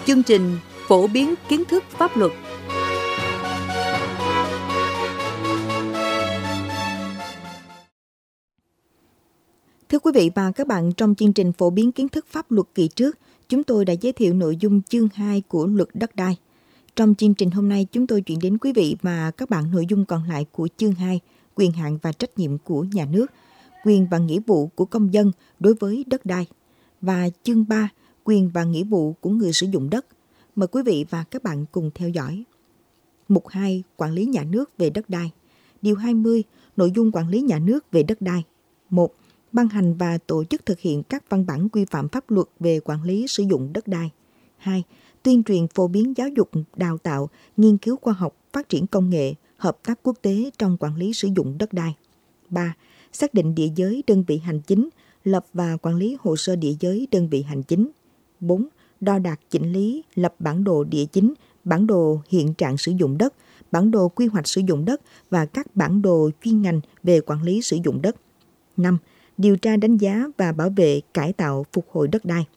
Chương trình phổ biến kiến thức pháp luật. Thưa quý vị và các bạn, trong chương trình phổ biến kiến thức pháp luật kỳ trước, chúng tôi đã giới thiệu nội dung chương 2 của luật đất đai. Trong chương trình hôm nay, chúng tôi chuyển đến quý vị và các bạn nội dung còn lại của chương 2, quyền hạn và trách nhiệm của nhà nước, quyền và nghĩa vụ của công dân đối với đất đai, và chương 3, quyền và nghĩa vụ của người sử dụng đất. Mời quý vị và các bạn cùng theo dõi. Mục 2, quản lý nhà nước về đất đai. Điều 20, nội dung quản lý nhà nước về đất đai. 1. Ban hành và tổ chức thực hiện các văn bản quy phạm pháp luật về quản lý sử dụng đất đai. 2. Tuyên truyền phổ biến giáo dục, đào tạo, nghiên cứu khoa học, phát triển công nghệ, hợp tác quốc tế trong quản lý sử dụng đất đai. 3. Xác định địa giới đơn vị hành chính, lập và quản lý hồ sơ địa giới đơn vị hành chính. 4. Đo đạc chỉnh lý, lập bản đồ địa chính, bản đồ hiện trạng sử dụng đất, bản đồ quy hoạch sử dụng đất và các bản đồ chuyên ngành về quản lý sử dụng đất. 5. Điều tra đánh giá và bảo vệ cải tạo phục hồi đất đai.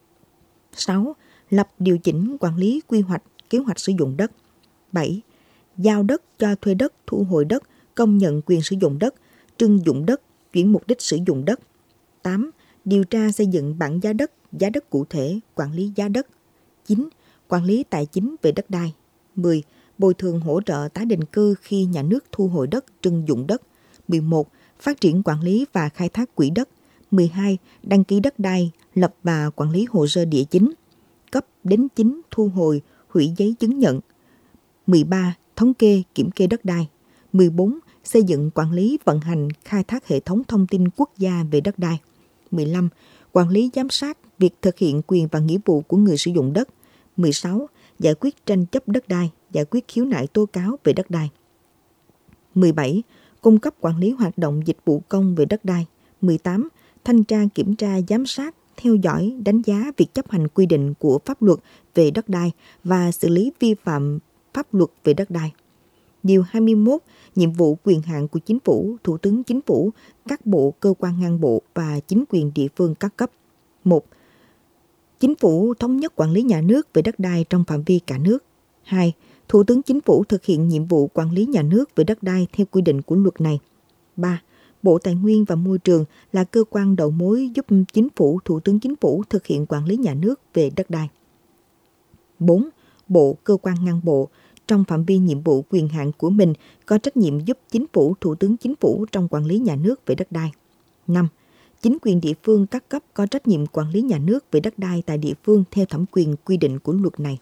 6. Lập điều chỉnh quản lý quy hoạch, kế hoạch sử dụng đất. 7. Giao đất, cho thuê đất, thu hồi đất, công nhận quyền sử dụng đất, trưng dụng đất, chuyển mục đích sử dụng đất. 8. Điều tra xây dựng bảng giá đất cụ thể, quản lý giá đất. 9. Quản lý tài chính về đất đai. 10. Bồi thường hỗ trợ tái định cư khi nhà nước thu hồi đất, trưng dụng đất. 11. Phát triển quản lý và khai thác quỹ đất. 12. Đăng ký đất đai, lập và quản lý hồ sơ địa chính, cấp đính chính thu hồi, hủy giấy chứng nhận. 13. Thống kê, kiểm kê đất đai. 14. Xây dựng, quản lý, vận hành, khai thác hệ thống thông tin quốc gia về đất đai. 15. Quản lý giám sát việc thực hiện quyền và nghĩa vụ của người sử dụng đất. 16. Giải quyết tranh chấp đất đai, giải quyết khiếu nại tố cáo về đất đai. 17. Cung cấp quản lý hoạt động dịch vụ công về đất đai. 18. Thanh tra, kiểm tra, giám sát, theo dõi, đánh giá việc chấp hành quy định của pháp luật về đất đai và xử lý vi phạm pháp luật về đất đai. Điều 21. Nhiệm vụ quyền hạn của Chính phủ, Thủ tướng Chính phủ, các bộ, cơ quan ngang bộ và chính quyền địa phương các cấp. 1. Chính phủ thống nhất quản lý nhà nước về đất đai trong phạm vi cả nước. 2. Thủ tướng Chính phủ thực hiện nhiệm vụ quản lý nhà nước về đất đai theo quy định của luật này. 3. Bộ Tài nguyên và Môi trường là cơ quan đầu mối giúp Chính phủ, Thủ tướng Chính phủ thực hiện quản lý nhà nước về đất đai. 4. Bộ, cơ quan ngang bộ trong phạm vi nhiệm vụ quyền hạn của mình có trách nhiệm giúp Chính phủ, Thủ tướng Chính phủ trong quản lý nhà nước về đất đai. 5. Chính quyền địa phương các cấp có trách nhiệm quản lý nhà nước về đất đai tại địa phương theo thẩm quyền quy định của luật này.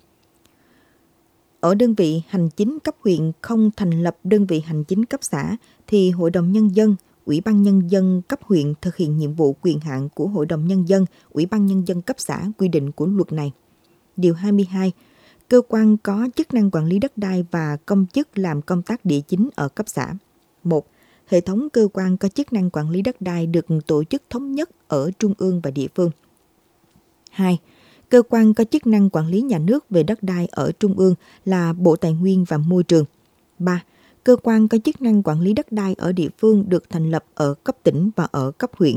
Ở đơn vị hành chính cấp huyện không thành lập đơn vị hành chính cấp xã thì Hội đồng Nhân dân, Ủy ban Nhân dân cấp huyện thực hiện nhiệm vụ quyền hạn của Hội đồng Nhân dân, Ủy ban Nhân dân cấp xã quy định của luật này. Điều 22. Cơ quan có chức năng quản lý đất đai và công chức làm công tác địa chính ở cấp xã. 1. Hệ thống cơ quan có chức năng quản lý đất đai được tổ chức thống nhất ở trung ương và địa phương. 2. Cơ quan có chức năng quản lý nhà nước về đất đai ở trung ương là Bộ Tài nguyên và Môi trường. 3. Cơ quan có chức năng quản lý đất đai ở địa phương được thành lập ở cấp tỉnh và ở cấp huyện.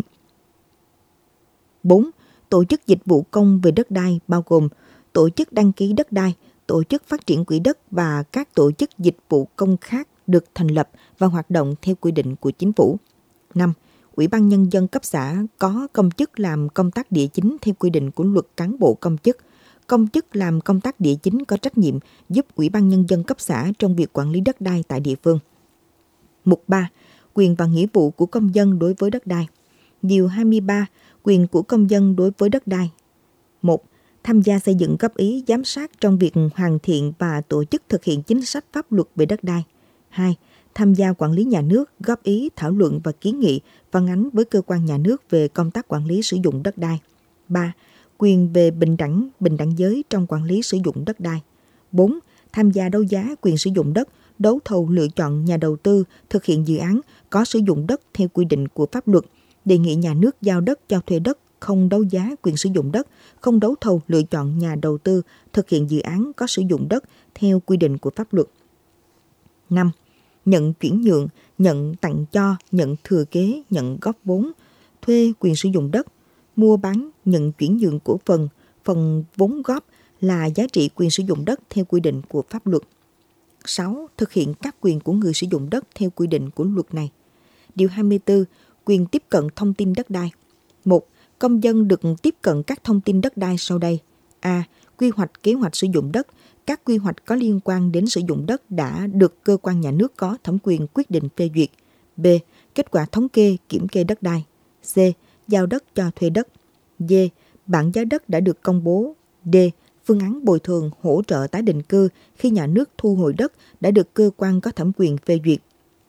4. Tổ chức dịch vụ công về đất đai bao gồm tổ chức đăng ký đất đai, tổ chức phát triển quỹ đất và các tổ chức dịch vụ công khác được thành lập và hoạt động theo quy định của Chính phủ. 5. Ủy ban Nhân dân cấp xã có công chức làm công tác địa chính theo quy định của luật cán bộ công chức. Công chức làm công tác địa chính có trách nhiệm giúp Ủy ban Nhân dân cấp xã trong việc quản lý đất đai tại địa phương. Mục 3. Quyền và nghĩa vụ của công dân đối với đất đai. Điều 23. Quyền của công dân đối với đất đai. 1. Tham gia xây dựng, góp ý, giám sát trong việc hoàn thiện và tổ chức thực hiện chính sách pháp luật về đất đai. 2. Tham gia quản lý nhà nước, góp ý, thảo luận và kiến nghị, phản ánh với cơ quan nhà nước về công tác quản lý sử dụng đất đai. 3. Quyền về bình đẳng giới trong quản lý sử dụng đất đai. 4. Tham gia đấu giá quyền sử dụng đất, đấu thầu lựa chọn nhà đầu tư thực hiện dự án có sử dụng đất theo quy định của pháp luật, đề nghị nhà nước giao đất cho thuê đất, không đấu giá quyền sử dụng đất, không đấu thầu lựa chọn nhà đầu tư thực hiện dự án có sử dụng đất theo quy định của pháp luật. 5. Nhận chuyển nhượng, nhận tặng cho, nhận thừa kế, nhận góp vốn, thuê quyền sử dụng đất, mua bán, nhận chuyển nhượng cổ phần, phần vốn góp, là giá trị quyền sử dụng đất theo quy định của pháp luật. 6. Thực hiện các quyền của người sử dụng đất theo quy định của luật này. Điều 24. Quyền tiếp cận thông tin đất đai. 1. Công dân được tiếp cận các thông tin đất đai sau đây. A. Quy hoạch kế hoạch sử dụng đất. Các quy hoạch có liên quan đến sử dụng đất đã được cơ quan nhà nước có thẩm quyền quyết định phê duyệt. B. Kết quả thống kê, kiểm kê đất đai. C. Giao đất cho thuê đất. D. Bảng giá đất đã được công bố. D. Phương án bồi thường hỗ trợ tái định cư khi nhà nước thu hồi đất đã được cơ quan có thẩm quyền phê duyệt.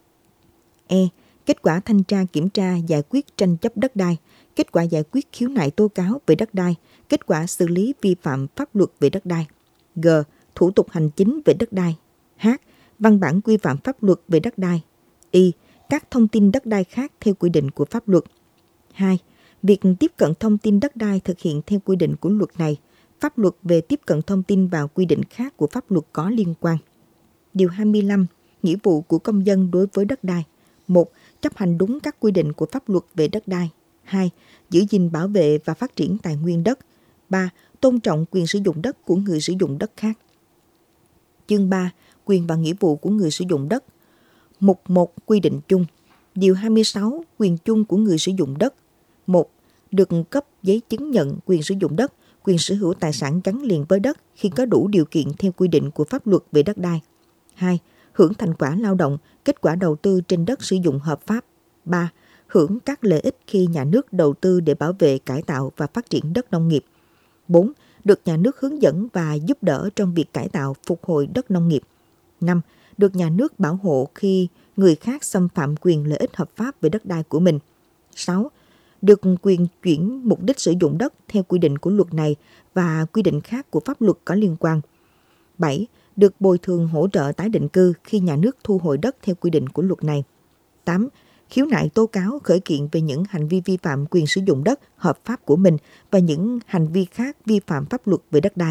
E. Kết quả thanh tra kiểm tra giải quyết tranh chấp đất đai, kết quả giải quyết khiếu nại tố cáo về đất đai, kết quả xử lý vi phạm pháp luật về đất đai. G. Thủ tục hành chính về đất đai. H. Văn bản quy phạm pháp luật về đất đai. Y. Các thông tin đất đai khác theo quy định của pháp luật. 2. Việc tiếp cận thông tin đất đai thực hiện theo quy định của luật này, pháp luật về tiếp cận thông tin và quy định khác của pháp luật có liên quan. Điều 25. Nghĩa vụ của công dân đối với đất đai. 1. Chấp hành đúng các quy định của pháp luật về đất đai. 2. Giữ gìn bảo vệ và phát triển tài nguyên đất. 3. Tôn trọng quyền sử dụng đất của người sử dụng đất khác. Chương 3. Quyền và nghĩa vụ của người sử dụng đất. Mục 1. Quy định chung. Điều 26. Quyền chung của người sử dụng đất. 1. Được cấp giấy chứng nhận quyền sử dụng đất, quyền sở hữu tài sản gắn liền với đất khi có đủ điều kiện theo quy định của pháp luật về đất đai. 2. Hưởng thành quả lao động, kết quả đầu tư trên đất sử dụng hợp pháp. 3. Hưởng các lợi ích khi nhà nước đầu tư để bảo vệ, cải tạo và phát triển đất nông nghiệp. 4. Được nhà nước hướng dẫn và giúp đỡ trong việc cải tạo, phục hồi đất nông nghiệp. 5. Được nhà nước bảo hộ khi người khác xâm phạm quyền lợi ích hợp pháp về đất đai của mình. 6. Được quyền chuyển mục đích sử dụng đất theo quy định của luật này và quy định khác của pháp luật có liên quan. 7. Được bồi thường hỗ trợ tái định cư khi nhà nước thu hồi đất theo quy định của luật này. 8. Khiếu nại tố cáo khởi kiện về những hành vi vi phạm quyền sử dụng đất hợp pháp của mình và những hành vi khác vi phạm pháp luật về đất đai.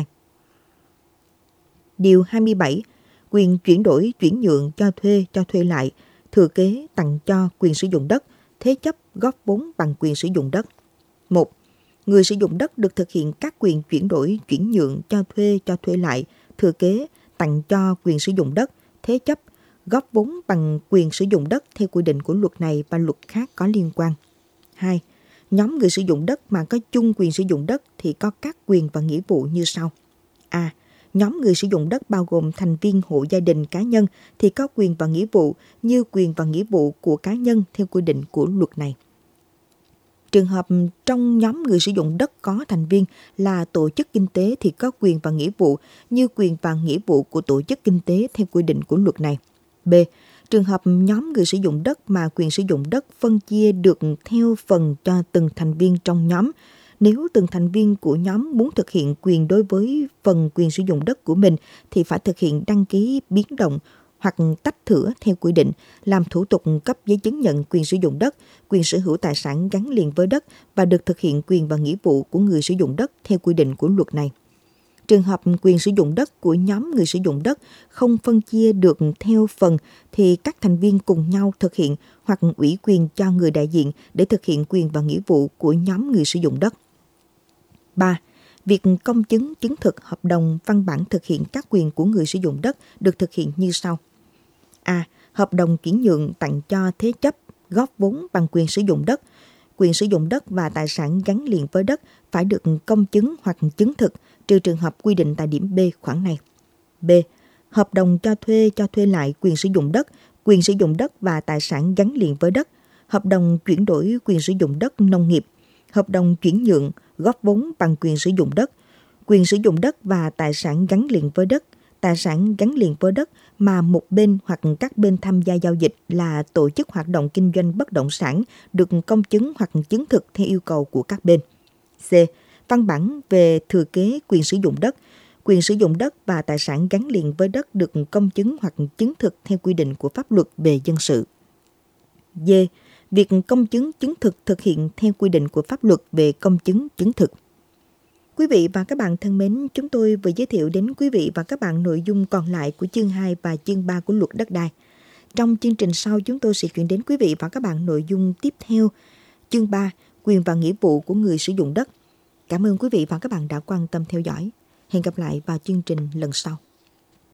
Điều 27. Quyền chuyển đổi, chuyển nhượng, cho thuê lại, thừa kế, tặng cho, quyền sử dụng đất, thế chấp, góp vốn bằng quyền sử dụng đất. 1. Người sử dụng đất được thực hiện các quyền chuyển đổi, chuyển nhượng, cho thuê lại, thừa kế, tặng cho, quyền sử dụng đất, thế chấp, góp vốn bằng quyền sử dụng đất theo quy định của luật này và luật khác có liên quan. 2. Nhóm người sử dụng đất mà có chung quyền sử dụng đất thì có các quyền và nghĩa vụ như sau. A. Nhóm người sử dụng đất bao gồm thành viên hộ gia đình cá nhân thì có quyền và nghĩa vụ như quyền và nghĩa vụ của cá nhân theo quy định của luật này. Trường hợp trong nhóm người sử dụng đất có thành viên là tổ chức kinh tế thì có quyền và nghĩa vụ như quyền và nghĩa vụ của tổ chức kinh tế theo quy định của luật này. B. Trường hợp nhóm người sử dụng đất mà quyền sử dụng đất phân chia được theo phần cho từng thành viên trong nhóm. Nếu từng thành viên của nhóm muốn thực hiện quyền đối với phần quyền sử dụng đất của mình thì phải thực hiện đăng ký biến động hoặc tách thửa theo quy định, làm thủ tục cấp giấy chứng nhận quyền sử dụng đất, quyền sở hữu tài sản gắn liền với đất và được thực hiện quyền và nghĩa vụ của người sử dụng đất theo quy định của luật này. Trường hợp quyền sử dụng đất của nhóm người sử dụng đất không phân chia được theo phần thì các thành viên cùng nhau thực hiện hoặc ủy quyền cho người đại diện để thực hiện quyền và nghĩa vụ của nhóm người sử dụng đất. 3. Việc công chứng, chứng thực hợp đồng, văn bản thực hiện các quyền của người sử dụng đất được thực hiện như sau. A. Hợp đồng chuyển nhượng, tặng cho, thế chấp, góp vốn bằng quyền sử dụng đất. Quyền sử dụng đất và tài sản gắn liền với đất phải được công chứng hoặc chứng thực, trừ trường hợp quy định tại điểm B khoản này. B. Hợp đồng cho thuê lại quyền sử dụng đất và tài sản gắn liền với đất, hợp đồng chuyển đổi quyền sử dụng đất nông nghiệp, hợp đồng chuyển nhượng, góp vốn bằng quyền sử dụng đất và tài sản gắn liền với đất, tài sản gắn liền với đất mà một bên hoặc các bên tham gia giao dịch là tổ chức hoạt động kinh doanh bất động sản được công chứng hoặc chứng thực theo yêu cầu của các bên. C. Văn bản về thừa kế quyền sử dụng đất và tài sản gắn liền với đất được công chứng hoặc chứng thực theo quy định của pháp luật về dân sự. D. Việc công chứng chứng thực thực hiện theo quy định của pháp luật về công chứng chứng thực. Quý vị và các bạn thân mến, chúng tôi vừa giới thiệu đến quý vị và các bạn nội dung còn lại của chương 2 và chương 3 của luật đất đai. Trong chương trình sau, chúng tôi sẽ chuyển đến quý vị và các bạn nội dung tiếp theo, chương 3, quyền và nghĩa vụ của người sử dụng đất. Cảm ơn quý vị và các bạn đã quan tâm theo dõi. Hẹn gặp lại vào chương trình lần sau.